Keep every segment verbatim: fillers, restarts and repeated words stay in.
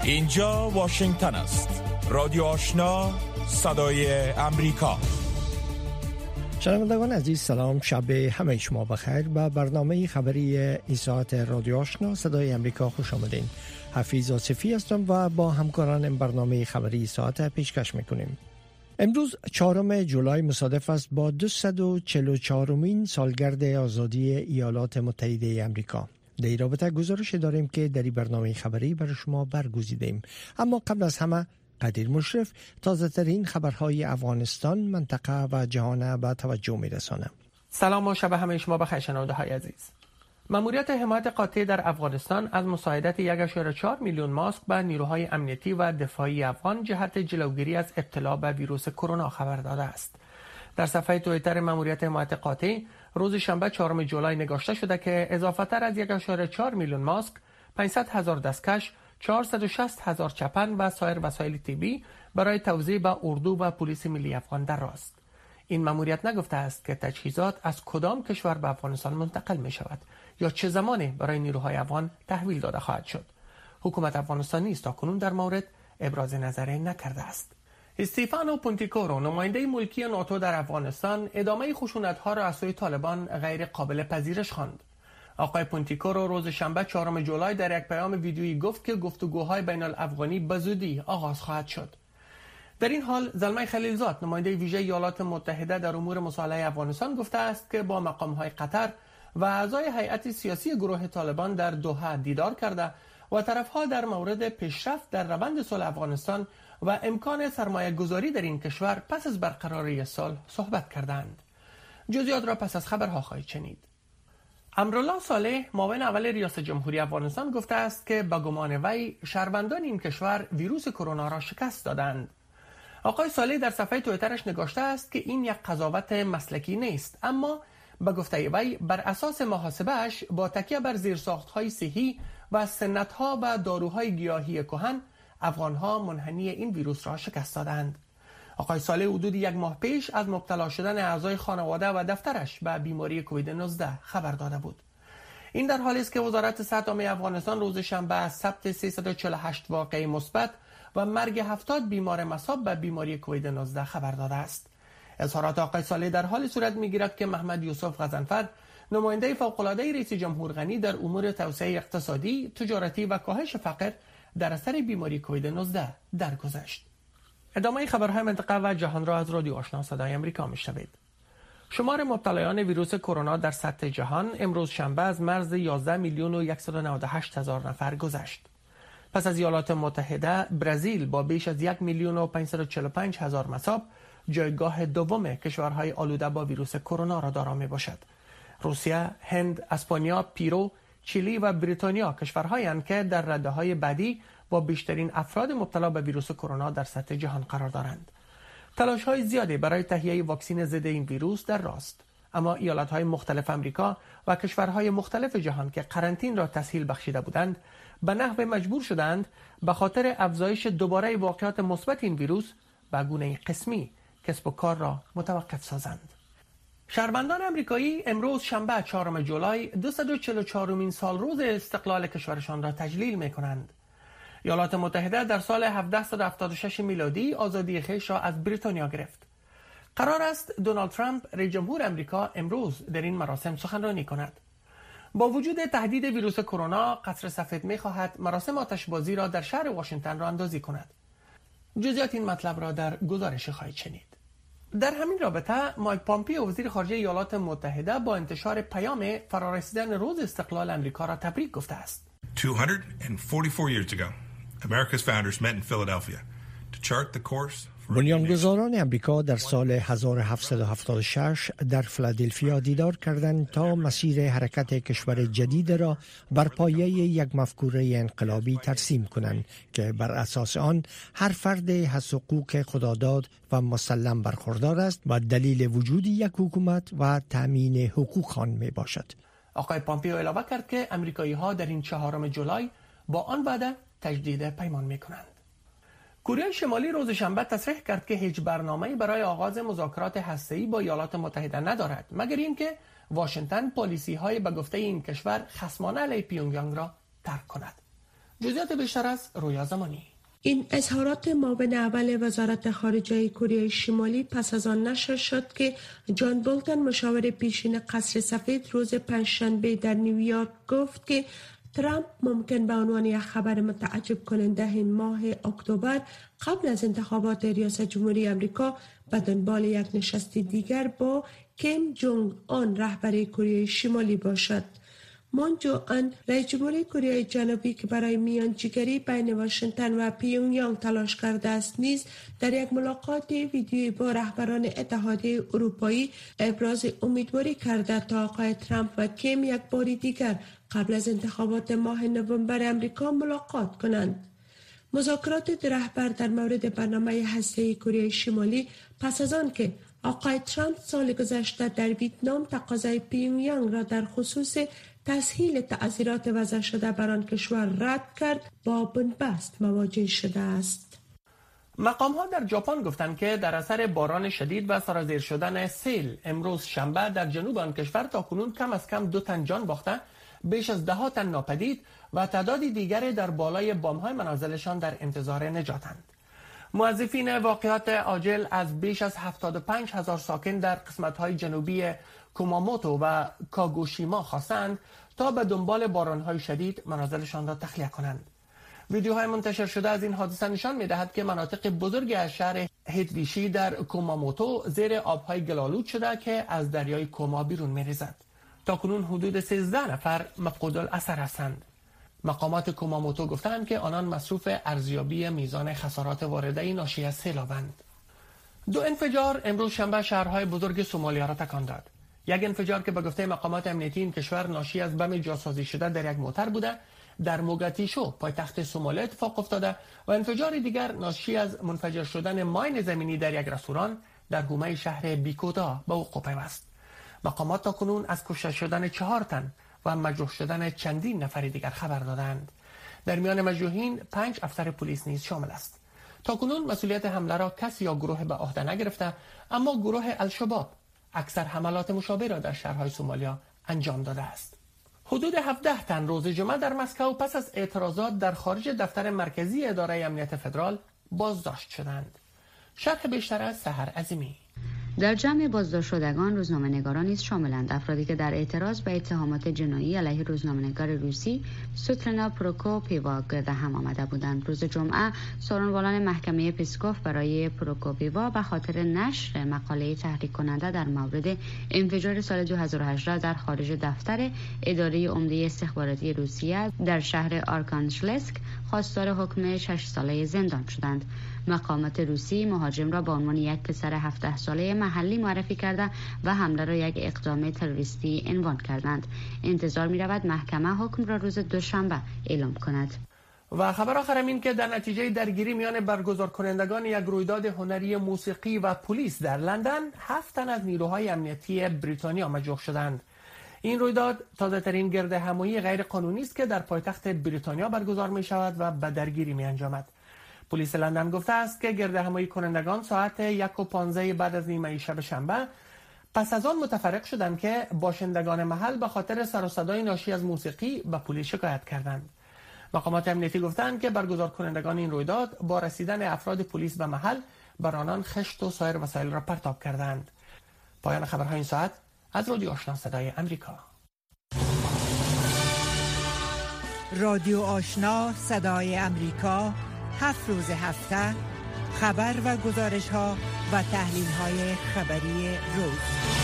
اینجا واشنگتن است. رادیو آشنا، صدای امریکا. شنوندگان عزیز سلام، شب همه شما بخیر. با برنامه خبری این ساعت رادیو آشنا صدای امریکا خوش آمدین. حفیظ آصفی هستم و با همکاران این برنامه خبری ساعت پیشکش میکنیم. امروز چهارم جولای مصادف است با دویست و چهل و چهارمین سالگرد آزادی ایالات متحده آمریکا. در این رابطه گزارش داریم که در این برنامه خبری برای شما برگزیدیم. اما قبل از همه قدیر مشرف تازه ترین خبرهای افغانستان، منطقه و جهان به توجه میرسانه. سلام و شب همه شما بخیر شنونده های عزیز. ماموریت حمایت قاطع در افغانستان از مساعدت یک و چهار میلیون ماسک به نیروهای امنیتی و دفاعی افغان جهت جلوگیری از ابتلا به ویروس کرونا خبر داده است. در صفحه توییتر ماموریت حمایت قاطع روز شنبه چهارم جولای نگاشته شده که اضافه تر از یک و چهار میلیون ماسک، پانصد هزار دستکش، چهارصد و شصت هزار چپن و سایر وسایل طبی برای توزیع به اردو و پلیس ملی افغان در راست. این ماموریت نگفته است که تجهیزات از کدام کشور به افغانستان منتقل می شود یا چه زمانی برای نیروهای افغان تحویل داده خواهد شد. حکومت افغانستان نیز تاکنون در مورد ابراز نظری نکرده است. استیفانو پونتیکورو، نماینده ملکی ناتو در افغانستان، ادامه خشونت‌ها را از سوی طالبان غیر قابل پذیرش خواند. آقای پونتیکورو روز شنبه چهارم جولای در یک پیام ویدیویی گفت که گفتگوهای بین الافغانی به زودی آغاز خواهد شد. در این حال زلمه خلیلزاد، نماینده ویژه ایالات متحده در امور مصالحه افغانستان، گفته است که با مقام‌های قطر و اعضای هیئت سیاسی گروه طالبان در دوحه دیدار کرده و طرف‌ها در مورد پیشرفت در روند صلح افغانستان و امکان سرمایه گذاری در این کشور پس از برقراری صلح صحبت کردند. جزئیات را پس از خبرها خواهید شنید. امرالله صالح، معاون اول ریاست جمهوری افغانستان، گفته است که به گمان وی شهروندان این کشور ویروس کرونا را شکست دادند. آقای صالح در صفحه توییترش نگاشته است که این یک قضاوت مسلکی نیست، اما به گفته وی بر اساس محاسبه‌اش با تکیه بر زیرساخت‌های صحی و سنت‌ها و داروهای گیاهی کهن، افغان‌ها منحنی این ویروس را شکست دادند. آقای صالح حدود یک ماه پیش از مبتلا شدن اعضای خانواده و دفترش به بیماری کووید نوزده خبر داده بود. این در حالی است که وزارت صحت عامه افغانستان روز شنبه از ثبت سیصد و چهل و هشت واقعه مثبت و مرگ هفتاد بیمار مصاب به بیماری کووید نوزده خبر داده است. اظهارات آقای صالح در حالی صورت می‌گیرد که محمد یوسف غضنفر، نماینده فوق‌العاده رئیس جمهور غنی در امور توسعه اقتصادی، تجارتی و کاهش فقر، در اثر بیماری کووید نوزده درگذشت. ادامه خبرهای منطقه و جهان را از رادیو آشنا صدای امریکا میشنوید. شمار مبتلایان ویروس کرونا در سطح جهان امروز شنبه از مرز یازده میلیون و صد و نود و هشت هزار نفر گذشت. پس از ایالات متحده، برزیل با بیش از یک میلیون و پانصد و چهل و پنج هزار مصاب جایگاه دوم کشورهای آلوده با ویروس کرونا را دارا می باشد. روسیه، هند، اسپانیا، پیرو، چیلی و بریتانیا کشورهایی هستند که در رده‌های بعدی با بیشترین افراد مبتلا به ویروس کرونا در سطح جهان قرار دارند. تلاش‌های زیادی برای تهیه واکسن ضد این ویروس در راست، اما ایالت‌های مختلف آمریکا و کشورهای مختلف جهان که قرنطین را تسهیل بخشیده بودند، به نحو مجبور شدند به خاطر افزایش دوباره واقعات مثبت این ویروس به گونه قسمی کسب و کار را متوقف سازند. شهروندان آمریکایی امروز شنبه چهارم جولای دویست و چهل و چهارمین سال روز استقلال کشورشان را تجلیل می‌کنند. ایالات متحده در سال هفتصد و هفتاد و شش میلادی آزادی خویش را از بریتانیا گرفت. قرار است دونالد ترامپ، رئیس جمهور آمریکا، امروز در این مراسم سخنرانی کند. با وجود تهدید ویروس کرونا، قصر سفید می‌خواهد مراسم آتشبازی را در شهر واشنگتن راه اندازی کند. جزئیات این مطلب را در گزارش خواهید شنید. در همین رابطه مایک پامپیو، وزیر خارجه ایالات متحده، با انتشار پیام فرارسیدن روز استقلال آمریکا را تبریک گفته است. two hundred forty-four years ago, America's founders met in Philadelphia to chart the course. بنیانگذاران امریکا در سال هزار و هفتصد و هفتاد و شش در فیلادلفیا دیدار کردند تا مسیر حرکت کشور جدید را بر پایه یک مفکوره انقلابی ترسیم کنند که بر اساس آن هر فرد حق حقوق خداداد و مسلم برخوردار است و دلیل وجود یک حکومت و تامین حقوق آن می باشد. آقای پامپیو علاوه کرد که امریکایی‌ها در این چهارم جولای با آن وعده تجدید پیمان می‌کنند. کره شمالی روز شنبه تصریح کرد که هیچ برنامه‌ای برای آغاز مذاکرات هسته‌ای با ایالات متحده ندارد، مگر اینکه واشنگتن پالیسی‌های به گفته این کشور خصمانه علیه پیونگیانگ را ترک کند. جزئیات بیشتر از رویا زمانی. این اظهارات معاون اول وزارت خارجه کره شمالی پس از آن نشر شد که جان بولتون مشاور پیشین قصر سفید روز پنجشنبه در نیویورک گفت که ترامپ ممکن به عنوان یک خبر متعجب کننده این ماه اکتبر قبل از انتخابات ریاست جمهوری آمریکا به دنبال یک نشست دیگر با کیم جونگ آن رهبر کره شمالی باشد. مون جو ان رئیس جمهوری کره جنوبی که برای میانجیگری بین واشنگتن و پیونگیانگ تلاش کرده است نیز در یک ملاقات ویدیویی با رهبران اتحادیه اروپایی ابراز امیدواری کرده تا آقای ترامپ و کیم یک بار دیگر قبل از انتخابات ماه نوامبر امریکا ملاقات کنند. مذاکرات دو رهبر در مورد برنامه هسته‌ای کره شمالی پس از آن که آقای ترامپ سال گذشته در ویتنام تقاضای پیونگیانگ را در خصوص تسهیل تعزیرات وضع شده بر آن کشور رد کرد با بنبست مواجه شده است. مقام‌ها در ژاپن گفتند که در اثر باران شدید و سرازیر شدن سیل امروز شنبه در جنوب آن کشور تاکنون کم از کم دو تن جان باخته، بیش از ده تن ناپدید و تعدادی دیگر در بالای بام‌های منازلشان در انتظار نجاتند. موظفین واقعات عاجل از بیش از هفتاد و پنج هزار ساکن در قسمت‌های جنوبی کوماموتو و کاگوشیما خواستند تا به دنبال باران‌های شدید منازلشان را تخلیه کنند. ویدیوهای منتشر شده از این حادثه نشان می‌دهد که مناطق بزرگی از شهر هیتویشی در کوماموتو زیر آب‌های گل‌آلود شده که از دریای کوما بیرون می‌ریزد. تاکنون حدود سیزده نفر مفقود الاثر هستند. مقامات کوماموتو گفتند که آنان مصروف ارزیابی میزان خسارات وارده ناشی از سیلابند. دو انفجار امروز شنبه شهرهای بزرگ سومالیا را تکان داد. یک انفجار که به گفته مقامات امنیتی این کشور ناشی از بم جاسازی شده در یک موتر بوده در موگادیشو پایتخت سومالیه اتفاق افتاده و انفجار دیگر ناشی از منفجر شدن ماین زمینی در یک رستوران در حومه شهر بیکودا به وقوع پیوست. مقامات تاکنون از کشته شدن چهار تن و مجروح شدن چندین نفر دیگر خبر دادند. در میان مجروحین پنج افسر پلیس نیز شامل است. تاکنون مسئولیت حمله را کسی یا گروه به عهده نگرفته، اما گروه الشباب اکثر حملات مشابه را در شهرهای سومالیا انجام داده است. حدود هفده تن روز جمعه در مسکو پس از اعتراضات در خارج دفتر مرکزی اداره امنیت فدرال بازداشت شدند. شرح بیشتر از سحر عظیمی. در جمع بازداشت شدگان روزنامه‌نگاران نیز شاملند. افرادی که در اعتراض به اتهامات جنایی علیه روزنامه‌نگار روسی سوتلنا پروکوپیوا گرد هم آمده بودند. روز جمعه سخنران محکمه پسکوف برای پروکوپیوا به خاطر نشر مقاله تحریک کننده در مورد انفجار سال دو هزار و هجده در خارج دفتر اداره عمده استخباراتی روسیه در شهر آرکانشلسک خواستار حکم شش ساله زندان شدند. مقامات روسی مهاجم را به عنوان یک پسر هفده ساله محلی معرفی کرده و حمله را یک اقدام تروریستی عنوان کردند. انتظار می رود محکمه حکم را روز دوشنبه اعلام کند. و خبر آخرم این که در نتیجه درگیری میان برگزار کنندگان یک رویداد هنری موسیقی و پلیس در لندن، هفت تن از نیروهای امنیتی بریتانیا مجروح شدند. این رویداد تازه ترین گرد همایی غیر قانونی است که در پایتخت بریتانیا برگزار می شود و به درگیری می انجامد. پلیس لندن گفته است که گرد همایی کنندگان ساعت یک و پانزده بعد از نیمه شب شنبه پس از آن متفرق شدند که باشندگان محل به خاطر سر و صدای ناشی از موسیقی به پلیس شکایت کردند. مقامات امنیتی گفتند که برگزار کنندگان این رویداد با رسیدن افراد پلیس به محل بر آنان خشت و سایر وسایل را پرتاب کردند. پایان خبرهای این ساعت از رادیو آشنا صدای امریکا. رادیو آشنا صدای امریکا، هفت روز هفته خبر و گزارش ها و تحلیل های خبری روز.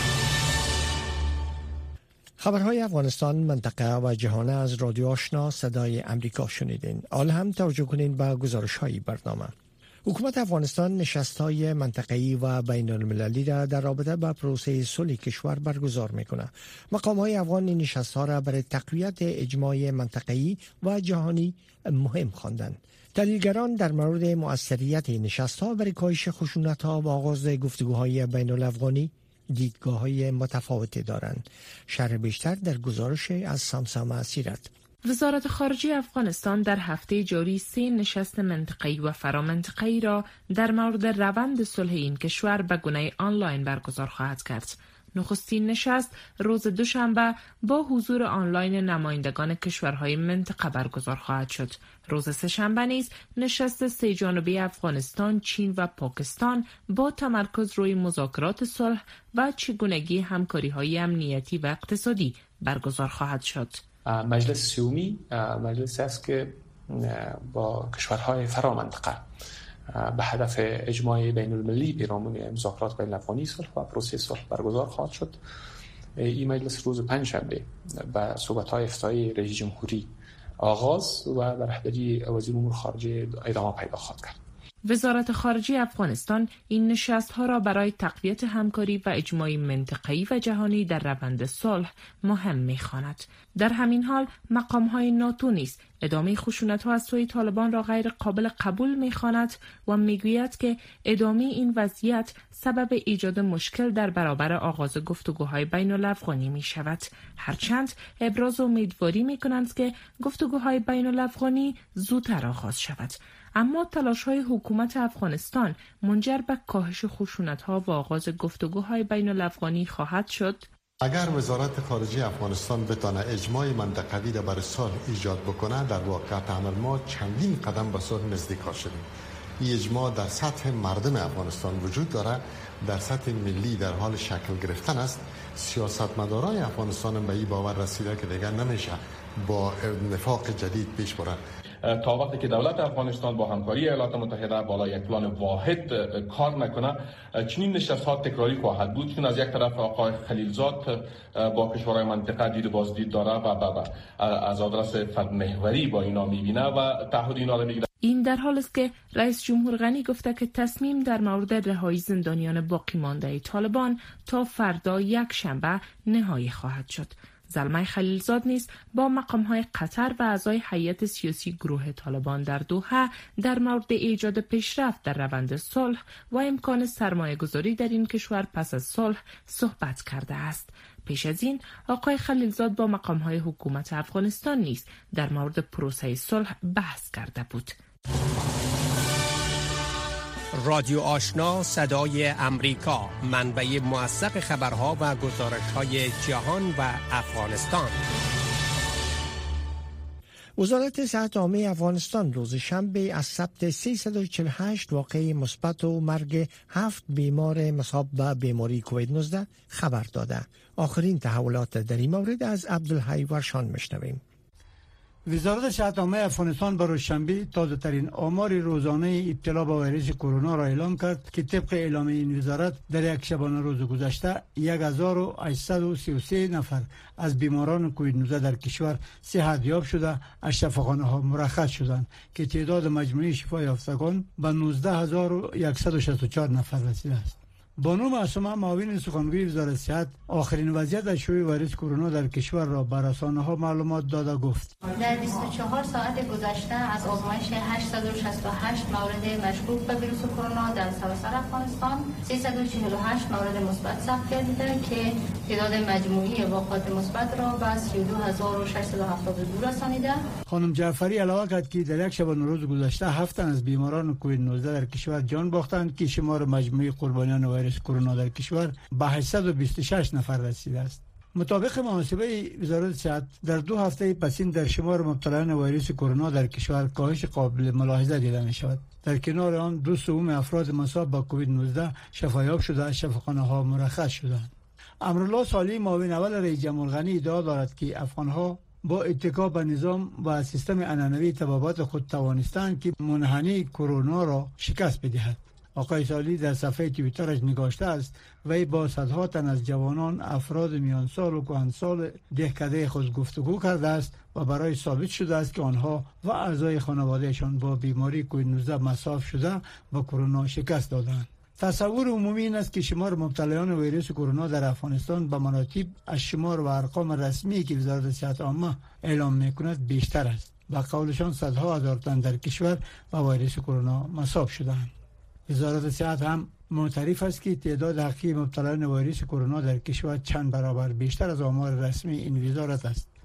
خبرهای افغانستان، منطقه و جهان از رادیو آشنا صدای امریکا شنیدین. حالا هم توجه کنین به گزارش های برنامه. حکومت افغانستان نشست‌های منطقه‌ای و بین‌المللی را در رابطه با پروسه صلح کشور برگزار می‌کند. مقام‌های افغان این نشست‌ها را برای تقویت اجماع منطقه‌ای و جهانی مهم خواندند. تحلیلگران در مورد مؤثریت این نشست‌ها برای کاهش خشونت‌ها و آغاز گفتگوهای بین‌الافغانی دیدگاه‌های متفاوتی دارند. شرح بیشتر در گزارش از سامسام سیرت. وزارت خارجه افغانستان در هفته جاری سه نشست منطقه‌ای و فرامنطقه‌ای را در مورد روند صلح این کشور به گونه آنلاین برگزار خواهد کرد. نخستین نشست روز دوشنبه با حضور آنلاین نمایندگان کشورهای منطقه برگزار خواهد شد. روز سه‌شنبه نیز نشست سه جانبه افغانستان، چین و پاکستان با تمرکز روی مذاکرات صلح و چگونگی همکاری‌های امنیتی و اقتصادی برگزار خواهد شد. مجلس سومی مجلسی است که با کشورهای فرامنطقه به هدف اجماع بین المللی پیرامون مذاکرات بین الافغانی صلح و پروسه صلح برگزار خواهد شد. این مجلس روز پنجشنبه به صحبت‌های افتتاحی رئیس جمهوری آغاز و به رهبری وزیر امور خارجه ادامه پیدا خواهد کرد. وزارت خارجه افغانستان این نشست‌ها را برای تقویت همکاری و اجماع منطقه‌ای و جهانی در روند صلح مهم می‌خواند. در همین حال مقام‌های ناتو نیز ادامه خشونت‌ها از سوی طالبان را غیر قابل قبول می‌خواند و می‌گوید که ادامه این وضعیت سبب ایجاد مشکل در برابر آغاز گفتگوهای بین‌الافغانی می‌شود. هرچند ابراز امیدواری می‌کنند که گفتگوهای بین‌الافغانی زودتر آغاز شود. اما تلاش‌های حکومت افغانستان منجر به کاهش خشونت‌ها و آغاز گفتگوهای بین‌الافغانی خواهد شد. اگر وزارت خارجه افغانستان بتانه اجماع منطقوی را برای صلح ایجاد بکنه، در واقعیت عمل ما چندین قدم به صلح نزدیک شدیم. این اجماع در سطح مردم افغانستان وجود داره، در سطح ملی در حال شکل گرفتن است. سیاستمداران افغانستان به این باور رسیده که دیگر نمیشه با نفاق جدید پیش بره. تا وقتی که دولت افغانستان با همکاری ایالات متحده بالا یک پلان واحد کار نکنه، چنین نشست‌ها تکراری خواهد بود، چون از یک طرف آقای خلیلزاد با کشورهای منطقه دید بازدید داره و از آدرس فردمحوری با اینا میبینه و تعهد اینا رو میگیره. این در حال است که رئیس جمهور غنی گفته که تصمیم در مورد رهایی زندانیان باقی مانده طالبان تا فردا یک شنبه نهایی خواهد شد. زلمه خلیلزاد نیز با مقام‌های قطر و اعضای هیئت سیاسی گروه طالبان در دوحه در مورد ایجاد پیشرفت در روند صلح و امکان سرمایه‌گذاری در این کشور پس از صلح صحبت کرده است. پیش از این آقای خلیلزاد با مقام‌های حکومت افغانستان نیز در مورد پروسه صلح بحث کرده بود. رادیو آشنا صدای امریکا، منبع موثق خبرها و گزارش‌های جهان و افغانستان. وزارت صحت عامه افغانستان روز شنبه از ثبت سیصد و چهل و هشت واقعه مثبت و مرگ هفت بیمار مصاب به بیماری کووید نوزده خبر داده. آخرین تحولات در این مورد از عبدالحی ورشان میشنویم. وزارت صحت عامه افغانستان برای شنبه تازه ترین آمار روزانه ابتلا به ویروس کرونا را اعلام کرد که طبق اعلام این وزارت در یک شبانه روز گذشته یک هزار و هشتصد و سی و سه نفر از بیماران کووید نوزده در کشور صحت یاب شده از شفاخانه ها مرخص شدند که تعداد مجموعی شفا یافتگان به نوزده هزار و صد و شصت و چهار نفر رسیده است. بانو معصومه معاون سخنگوی وزارت صحت آخرین وضعیت از شیوع ویروس کرونا در کشور را بر رسانه‌ها معلومات داده گفت در بیست و چهار ساعت گذشته از آزمایش هشتصد و شصت و هشت مورد مشکوک به ویروس کرونا در سراسر افغانستان سیصد و چهل و هشت مورد مثبت ثبت گردیده که تعداد مجموعی واقعات مثبت را به سی و دو هزار و ششصد و هفتاد و دو رسانیده. خانم جعفری علاوه کرد که در یک شبانه روز گذشته هفت تن از بیماران کووید نوزده در کشور جان باختند که شمار مجموعی قربانیان ویروس کرونا در کشور به هشتصد و بیست و شش نفر رسیده است. مطابق محاسبه وزارت صحت در دو هفته پسین در شمار مبتلایان ویروس کرونا در کشور کاهش قابل ملاحظه دیده می شود. در کنار آن دو سوم افراد مصاب با کووید نوزده شفایاب شده از شفاخانه ها مرخص شدند. امرالله صالحی معاون اول رئیس جمهور غنی ادعا دارد که افغان‌ها با اتکا به نظام و سیستم عنعنوی طبابت خود توانستند که منحنی کرونا را شکست بدهد. آقای صالحی در صفحه توییترش نگاشته است وی با صدها تن از جوانان، افراد میان سال و کهنسال دهکده خود گفتگو کرده است و برای ثابت شده است که آنها و اعضای خانوادهشان با بیماری کووید نوزده مصاب شده و کرونا شکست دادند. تصور عمومی این است که شمار مبتلایان ویروس کرونا در افغانستان به مراتب از شمار و ارقام رسمی که وزارت صحت عامه اعلام می‌کند بیشتر است. به قولشان صدها هزار تن در کشور با ویروس کرونا مصاب شدند. وزارت صحت هم معترف است که تعداد حقیقی مبتلایان ویروس کرونا در کشور چند برابر بیشتر از آمار رسمی این وزارت است.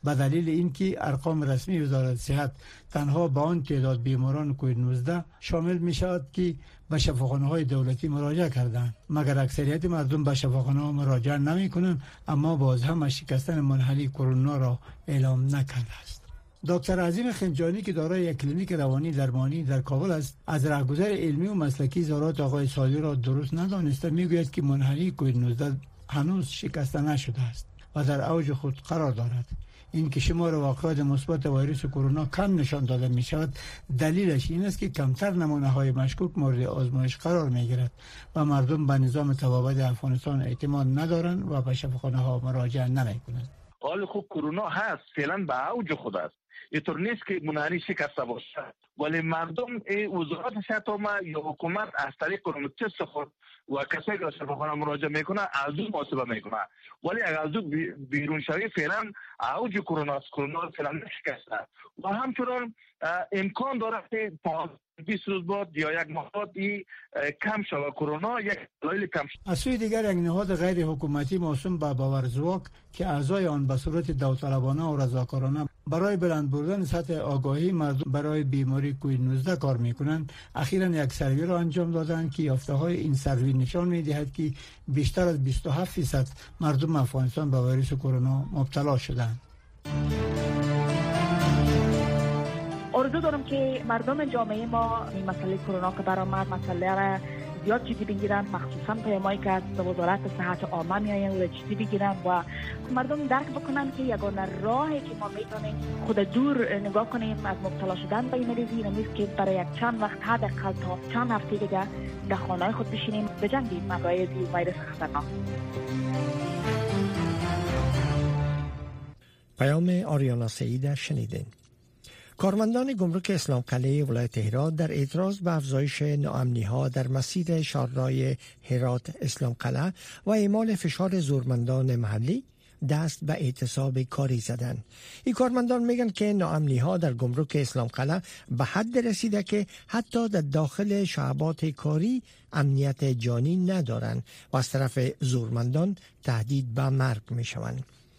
به دلیل اینکه ارقام رسمی وزارت صحت تنها به آن تعداد بیماران کووید نوزده شامل می شود که به شفاخانه های دولتی مراجعه کردند، مگر اکثریت مردم به شفاخانه ها مراجعه نمی کنند، اما باز هم شکستن منحنی کرونا را اعلام نکرده است. دکتر عظیم خنجانی که دارای یک کلینیک روانی درمانی در کابل است، از راهگذر علمی و مسلکی اظهارات آقای سالی را درست ندانسته. میگوید که منحنی کووید نوزده هنوز شکسته نشده است و در اوج خود قرار دارد. این که شمار واقعات مثبت ویروس کرونا کم نشان داده می شود، دلیلش این است که کمتر نمونه های مشکوک مورد آزمایش قرار می گیرد و مردم به نظام طبابت افغانستان اعتماد ندارند و به شفاخانه ها مراجعه نمی کنند. حال خوب کرونا هست، فعلا به اوج خود است. اینطور نیست که منحنی شکسته باشه، ولی مردم وزارت صحت یا حکومت از طریق کرونا تست خود و کسایی که شفاخانه مراجعه میکنه از اون محاسبه میکنه، ولی اگر از اون بیرون شوی فعلا اوج کرونا است، کرونا فعلا نشکسته و همچنان امکان داره که بیست روز بعد یا یک ماه بعد کم شود کرونا، یک دلیل کم شود. از سوی دیگر یک نهاد غیر حکومتی موسوم به باورزواک که اعضای آن به صورت داوطلبانه و رضاکارانه برای بلند بردن سطح آگاهی مردم برای بیماری کووید نوزده کار میکنند، اخیراً یک سروی را انجام دادند که یافته‌های این سروی نشان میدهد که بیشتر از بیست و هفت درصد مردم افغانستان به ویروس کرونا مبتلا شدند. آرزو دارم که مردم جامعه ما این مسئله کرونا که برآمد مسئله را زیاد جدی بگیرن، مخصوصا پیامایی که از وزارت صحت عامه میآیند و جدی بگیرن و مردم درک بکنن که یگانه راهی که ما میتونیم خود دور نگاه کنیم از مبتلا شدن به این مریض این نیست که برای یک چند وقت حداقل تا چند هفته دیگه در خانه خود بشینیم بجنگیم مقابل ویروس خطرناک. پیام آریانا سعید شنیدین. کارمندان گمرک اسلام قلعه ولایت هرات در اعتراض به افزایش ناامنی‌ها در مسیر شهرهای هرات اسلام قلعه و اعمال فشار زورمندان محلی دست به اعتصاب کاری زدند. این کارمندان میگن که ناامنی‌ها در گمرک اسلام قلعه به حد رسیده که حتی در داخل شعبات کاری امنیت جانی ندارند و از طرف زورمندان تهدید به مرگ میشوند.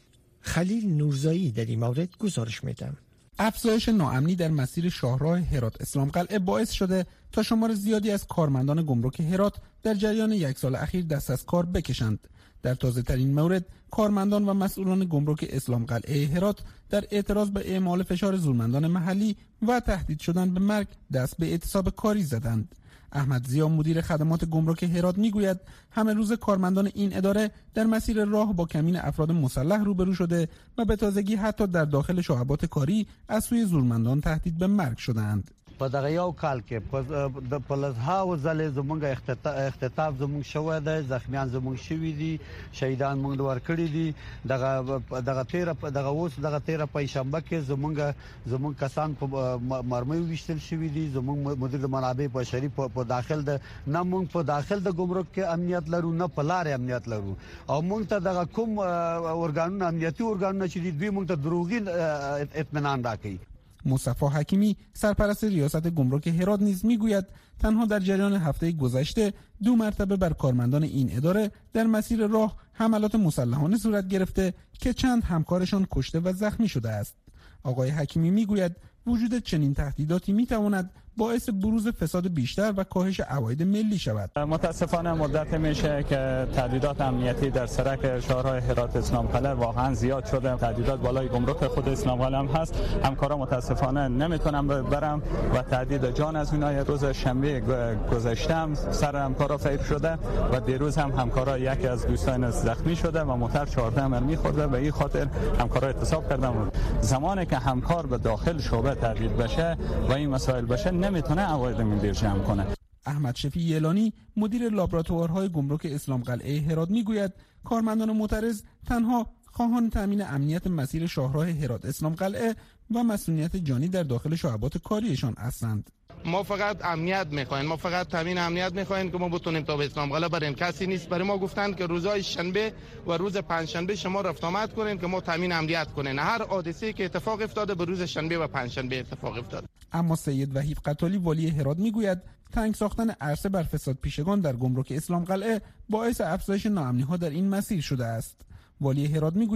خلیل نورزایی در این مورد گزارش میده. افزایش ناامنی در مسیر شاهراه هرات اسلام قلعه باعث شده تا شمار زیادی از کارمندان گمرک هرات در جریان یک سال اخیر دست از کار بکشند. در تازه ترین مورد کارمندان و مسئولان گمرک اسلام قلعه هرات در اعتراض به اعمال فشار زورمندان محلی و تهدید شدن به مرگ دست به اعتصاب کاری زدند. احمد زیا مدیر خدمات گمرک هرات میگوید همه روز کارمندان این اداره در مسیر راه با کمین افراد مسلح روبرو شده و به تازگی حتی در داخل شعبات کاری از سوی زورمندان تهدید به مرگ شدند. په دغه یو کال کې د پلزها ځلې زمونږ اختطاف زمونږ شوی دی، زخمیان زمونږ شوي دي، شهیدان مونږ ورکړي دي. دغه دغه تیره دغه اوس دغه تیره پنځشنبه کې زمونږ زمونږ کسان په مرمیو ویشتل شوي دي. زمونږ مدیر د منابع بشري په داخل د نه مونږ په داخل د ګمرک کې امنیت لرو، نه په لارې امنیت لرو، او مونږ ته دغه کوم ارګانونه امنیتي ارګانونه چې دوی مونږ ته دروغین اطمینان راکړي. مصطفی حکیمی سرپرست ریاست گمرک هرات نیز میگوید تنها در جریان هفته گذشته دو مرتبه بر کارمندان این اداره در مسیر راه حملات مسلحانه صورت گرفته که چند همکارشان کشته و زخمی شده است. آقای حکیمی میگوید وجود چنین تهدیداتی میتواند باعث بروز فساد بیشتر و کاهش عواید ملی شود. متاسفانه مدت میشه که تهدیدات امنیتی در سرک شهرهای هرات اسلام قلعه واقعا زیاد شده. تهدیدات بالای گمرک خود اسلام قلعه هم هست. همکارا متاسفانه نمیتونم برم و تهدید جان از اونها. روز شنبه گذشته سر همکارا فیض شده و دیروز هم همکارا یکی از دوستان زخمی شده و موتر چهارده مرمی خورده. به این خاطر همکارا اعتصاب کردن. زمانی که همکار به داخل شعبه تهدید بشه و این مسائل بشه نمیتونه عواید ملی جمع کنه. احمد شفیع یلانی مدیر لابراتوارهای گمرک اسلام قلعه هرات میگوید کارمندان معترض تنها خواهان تامین امنیت مسیر شاهراه هرات اسلام قلعه و مسئولیت جانی در داخل شعبات کاریشان هستند. ما فقط امنیت میخوایم، ما فقط تامین امنیت میخوایم که ما بتونیم تا به اسلام قلعه بریم. کسی نیست برای ما گفتن که روزهای شنبه و روز پنجشنبه شما رفت آمد کنین که ما تامین امنیت کنین. هر حادثه‌ای که اتفاق افتاده به روز شنبه و پنجشنبه اتفاق افتاده. اما سید وحید قتالی والی هرات میگوید تنگ ساختن عرصه بر فساد پیشگان در گمرک اسلام قلعه باعث افزایش ناامنی‌ها در این مسیر شده است. والی هرات میگوید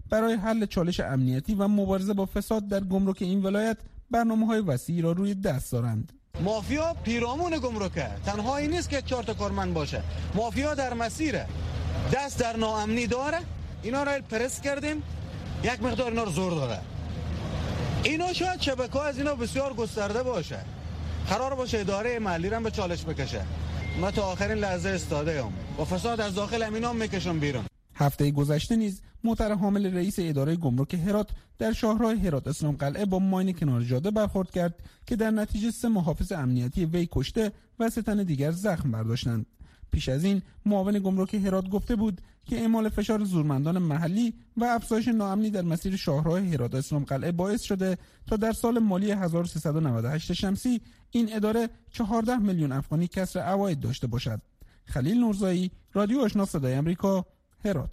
برای حل چالش امنیتی و مبارزه با فساد در گمرک این ولایت برنامه‌های وسیعی را روی دست دارند. مافیا پیرامون گمرکه، تنها این نیست که چهار تا کارمند باشه. مافیا در مسیره، دست در ناامنی داره. اینا را پرس کردیم، یک مقدار اینا رو زور داره. اینا شاید شبکه‌ها از اینا بسیار گسترده باشه. قرار باشه اداره محلی را به چالش بکشه. ما تا آخرین لحظه استاده ام و فساد از داخل امینا میکشم بیرون. هفته گذشته نیز معتر حامل رئیس اداره گمرک هرات در شاهراه هرات اسلام قلعه با ماین کنار جاده برخورد کرد که در نتیجه سه محافظ امنیتی وی کشته و سه تن دیگر زخم برداشتند. پیش از این معاون گمرک هرات گفته بود که اعمال فشار زورمندان محلی و افزایش ناامنی در مسیر شاهراه هرات اسلام قلعه باعث شده تا در سال مالی هزار و سیصد و نود و هشت شمسی این اداره چهارده میلیون افغانی کسر عواید داشته باشد. خلیل نورزایی، رادیو آشنا صدای آمریکا، هرات.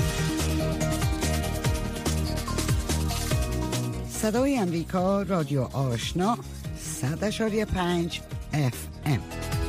صدای آمریکا، رادیو آشنا، صد اشاری پنج اف ام.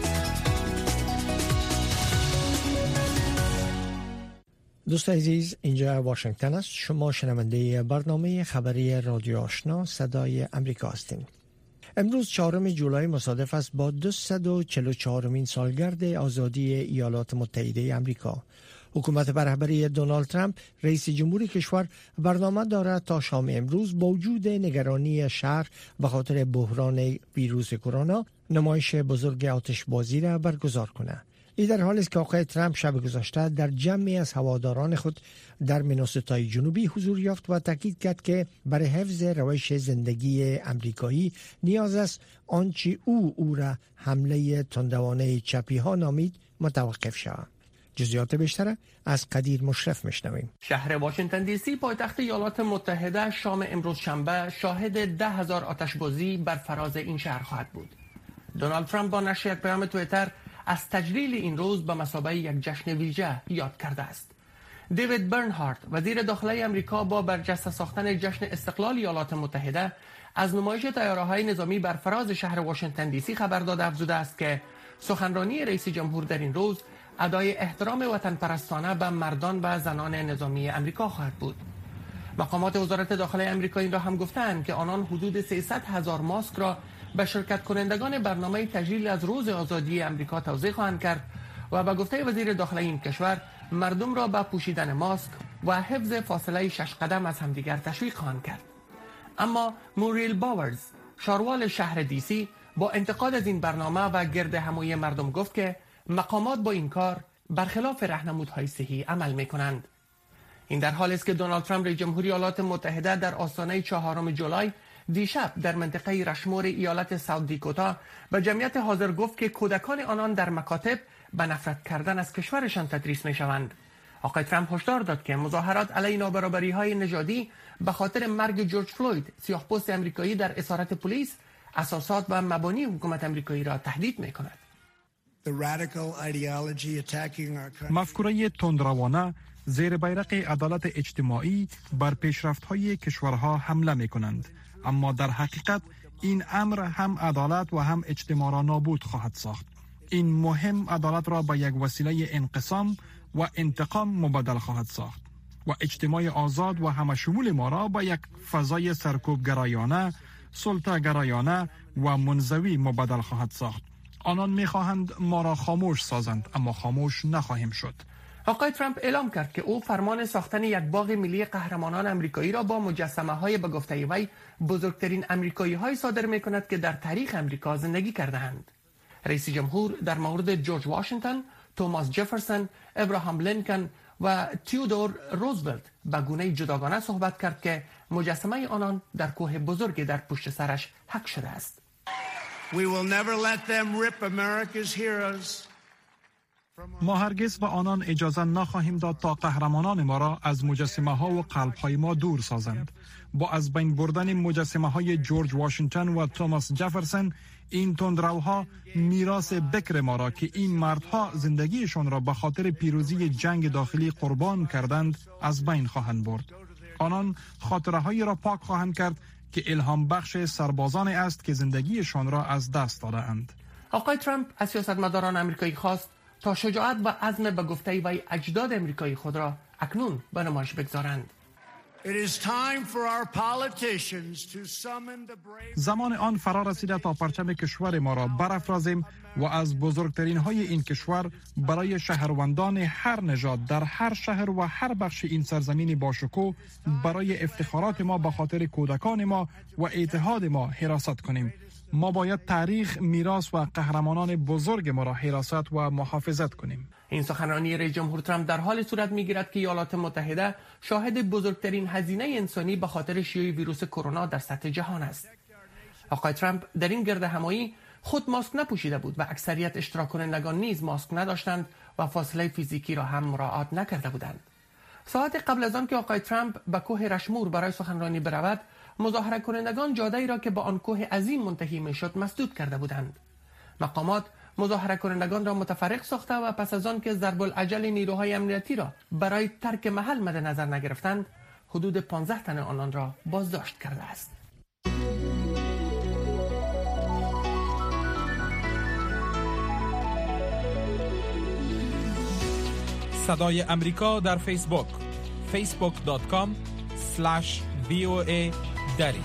دوست عزیز، اینجا واشنگتن است. شما شنونده برنامه خبری رادیو آشنا صدای آمریکا هستید. امروز چهارم جولای مصادف است با دویست و چهل و چهارمین سالگرد آزادی ایالات متحده آمریکا. حکومت به رهبری دونالد ترامپ رئیس جمهور کشور برنامه دارد تا شام امروز با وجود نگرانی شهر به خاطر بحران ویروس کرونا نمایش بزرگ آتشبازی را برگزار کند. این در حالی است که آقای ترامپ شب گذشته در جمعی از هواداران خود در میناسوتای جنوبی حضور یافت و تاکید کرد که برای حفظ روش زندگی امریکایی نیاز است آنچه او او را حمله تندوانه چپی ها نامید متوقف شود. جزئیات بیشتر از قدیر مشرف میشنویم. شهر واشنگتن دی سی پایتخت ایالات متحده شام امروز شنبه شاهد ده هزار آتشبازی بر فراز این شهر خواهد بود. دونالد ترامپ با نشر یک پیام توییتر از تجلیل این روز به مثابه یک جشن ویژه یاد کرده است. دیوید برنهارت وزیر داخلی امریکا با برجسته ساختن جشن استقلال ایالات متحده از نمایش طیاره‌های نظامی بر فراز شهر واشنگتن دی سی خبر داده افزوده است که سخنرانی رئیس جمهور در این روز ادای احترام وطن پرستانه به مردان و زنان نظامی امریکا خواهد بود. مقامات وزارت داخلی امریکا این را هم گفتند که آنان حدود سیصد هزار ماسک را به شرکت کنندگان برنامه تجلیل از روز آزادی امریکا توزیع خواهند کرد و به گفته وزیر داخلی این کشور مردم را به پوشیدن ماسک و حفظ فاصله شش قدم از همدیگر تشویق خواهند کرد. اما موریل باورز شاروال شهر دی سی با انتقاد از این برنامه و گرد همایی مردم گفت که مقامات با این کار برخلاف راهنمودهای صحی عمل می‌کنند. این در حالی است که دونالد ترامپ رئیس جمهوری ایالات متحده در آستانه چهارم جولای دیشب در منطقه رشمور ایالت ساوت دیکوتا به جمعیت حاضر گفت که کودکان آنان در مکاتب به نفرت کردن از کشورشان تدریس می‌شوند. آقای ترامپ هشدار داد که مظاهرات علیه نابرابری‌های نژادی به خاطر مرگ جورج فلوید سیاه‌پوست آمریکایی در اسارت پلیس اساسات و مبانی حکومت آمریکایی را تهدید می‌کند. مفکوره تندروانه زیر بیرق عدالت اجتماعی بر پیشرفت‌های کشورها حمله می‌کنند، اما در حقیقت این امر هم عدالت و هم اجتماع را نابود خواهد ساخت. این مهم عدالت را به یک وسیله انقسام و انتقام مبدل خواهد ساخت و اجتماع آزاد و همه شمول ما را به یک فضای سرکوبگرایانه، سلطه‌گرایانه و منزوی مبدل خواهد ساخت. آنان می‌خواهند ما را خاموش سازند، اما خاموش نخواهیم شد. آقای ترامپ اعلام کرد که او فرمان ساختن یک باغ ملی قهرمانان آمریکایی را با مجسمه‌های به گفته وی بزرگترین آمریکایی‌های صادر می‌کند که در تاریخ آمریکا زندگی کرده‌اند. رئیس جمهور در مورد جورج واشنگتن، توماس جفرسون، ابراهام لینکن و تیودور روزولت به گونه جداگانه صحبت کرد که مجسمه آنان در کوه بزرگی در پشت سرش حک شده است. We will never let them rip America's heroes. ما هرگز به آنان اجازه نخواهیم داد تا قهرمانان ما را از مجسمه ها و قلب های ما دور سازند. با از بین بردن مجسمه های جورج واشنگتن و توماس جفرسون، این تندروها میراث بکر ما را که این مردها زندگیشان را به خاطر پیروزی جنگ داخلی قربان کردند از بین خواهند برد. آنان خاطره هایی را پاک خواهند کرد که الهام بخش سربازان است که زندگیشان را از دست داده اند. آقای ترامپ از سیاستمداران آمریکایی خواست تا شجاعت و عزم به گفته وی اجداد آمریکایی خود را اکنون به نمایش بگذارند. زمان آن فرا رسیده تا پرچم کشور ما را برافرازیم و از بزرگترین های این کشور برای شهروندان هر نژاد در هر شهر و هر بخش این سرزمین باشکوه برای افتخارات ما به خاطر کودکان ما و اتحاد ما حراست کنیم. ما باید تاریخ، میراث و قهرمانان بزرگ ما را حراست و محافظت کنیم. این سخنرانی رئیس جمهور ترامپ در حال صورت میگیرد که ایالات متحده شاهد بزرگترین هزینه انسانی به خاطر شیوع ویروس کرونا در سطح جهان است. آقای ترامپ در این گرد همایی خود ماسک نپوشیده بود و اکثریت اشتراک کنندگان نیز ماسک نداشتند و فاصله فیزیکی را هم مراعات نکرده بودند. ساعت قبل از آن که آقای ترامپ به کوه رشمور برای سخنرانی برود، مظاهره کنندگان جاده‌ای را که به آن کوه عظیم منتهی میشد مسدود کرده بودند. مقامات مظاهره کنندگان را متفرق ساخته و پس از آن که ضرب العجل نیروهای امنیتی را برای ترک محل مد نظر نگرفتند، حدود پانزده تن آنان را بازداشت کرده است. صدای امریکا در فیسبوک فیسبوک دات کام اسلش وی او ای دری.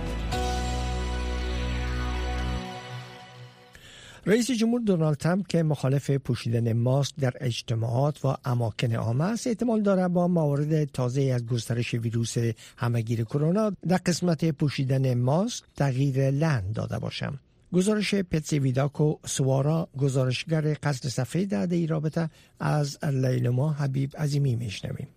رئیس جمهور دونالد ترامپ که مخالف پوشیدن ماسک در اجتماعات و اماکن عام است، احتمال دارد با موارد تازه از گسترش ویروس همهگیر کرونا در قسمت پوشیدن ماسک تغییر لحن داده باشد. گزارش پتسی ویداکو سوارا، گزارشگر قصد صفحه در این رابطه، از لیلما حبیب عظیمی میشنویم.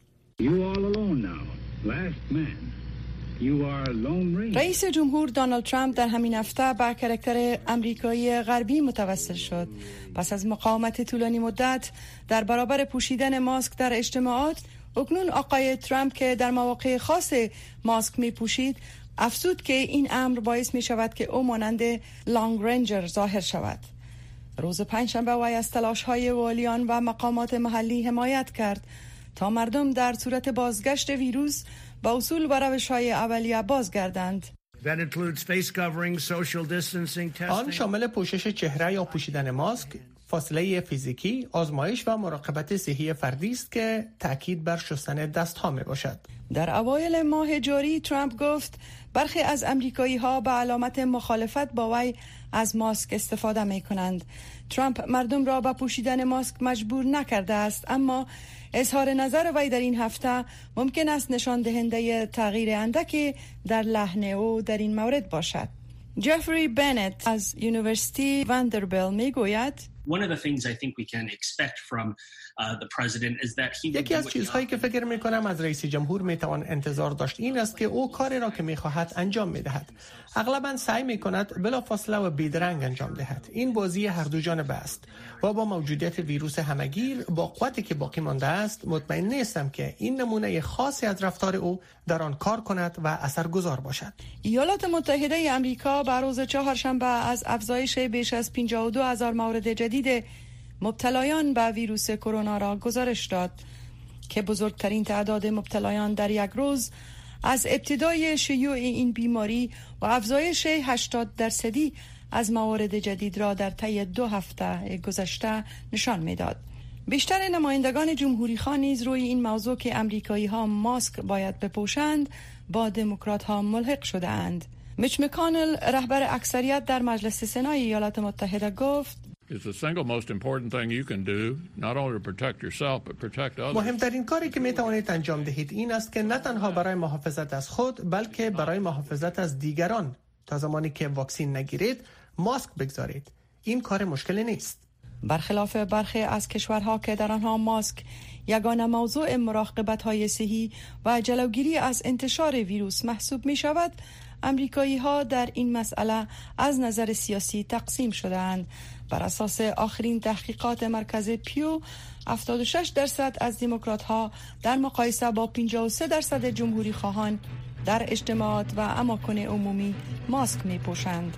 رئیس جمهور دونالد ترامپ در همین هفته به کاراکتر امریکایی غربی متوسل شد. پس از مقاومت طولانی مدت در برابر پوشیدن ماسک در اجتماعات، اکنون آقای ترامپ که در مواقع خاص ماسک می پوشید، افزود که این امر باعث می شود که او مانند لانگ رنجر ظاهر شود. روز پنجشنبه وی از تلاش‌های والیان و مقامات محلی حمایت کرد تا مردم در صورت بازگشت ویروس با اصول و روش‌های اولیه بازگردند. آن شامل پوشش چهره یا پوشیدن ماسک، فاصله فیزیکی، آزمایش و مراقبت صحی فردی است که تاکید بر شستن دست‌ها میباشد. در اوایل ماه جاری ترامپ گفت برخی از امریکایی‌ها به علامت مخالفت با وی از ماسک استفاده می‌کنند. ترامپ مردم را به پوشیدن ماسک مجبور نکرده است، اما اظهار نظر وی در این هفته ممکن است نشان دهنده تغییر اندکی در لحن او در این مورد باشد. جفری بنت از یونیورسیتی واندربیلت میگوید یکی از چیزهایی که فکر میکنم از رئیس جمهور میتوان انتظار داشت این است که او کاری را که میخواهد انجام میدهد. اغلبا سعی میکند بلافاصله و بیدرنگ انجام دهد. این بازی هر دو جانبه است و با موجودیت ویروس همهگیر با قوتی که باقی مانده است، مطمئن نیستم که این نمونه خاصی از رفتار او در آن کار کند و اثرگذار باشد. ایالات متحده آمریکا بر روز چهارشنبه از افزایش بیش از پنجاه و دو هزار مورد جدید مبتلایان به ویروس کرونا را گزارش داد که بزرگترین تعداد مبتلایان در یک روز از ابتدای شیوع این بیماری و افزایش هشتاد درصدی از موارد جدید را در طی دو هفته گذشته نشان می‌داد. بیشتر نمایندگان جمهوری خواه نیز روی این موضوع که امریکایی ها ماسک باید بپوشند با دموکرات ها ملحق شده اند. میچ مکانل، رهبر اکثریت در مجلس سنای ایالات متحده، گفت مهمترین کاری که می توانید انجام دهید این است که نه تنها برای محافظت از خود بلکه برای محافظت از دیگران تا زمانی که واکسن نگیرید ماسک بگذارید. این کار مشکلی نیست. برخلاف برخی از کشورها که در آنها ماسک یگانه موضوع مراقبت‌های صحی و جلوگیری از انتشار ویروس محسوب می شود، امریکایی ها در این مسئله از نظر سیاسی تقسیم شده‌اند. بر اساس آخرین تحقیقات مرکز پیو، هفتاد و شش درصد از دموکرات ها در مقایسه با پنجاه و سه درصد جمهوری خواهان در اجتماعات و اماکن عمومی ماسک می پوشند.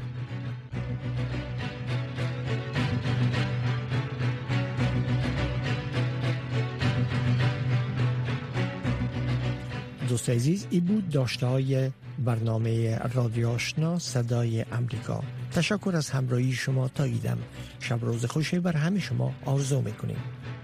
دوست عزیز، این بود داشته‌های برنامه رادیو آشنا صدای امریکا. تشکر از همراهی شما تا ایدم. شب روز خوشی بر همه شما آرزو میکنیم.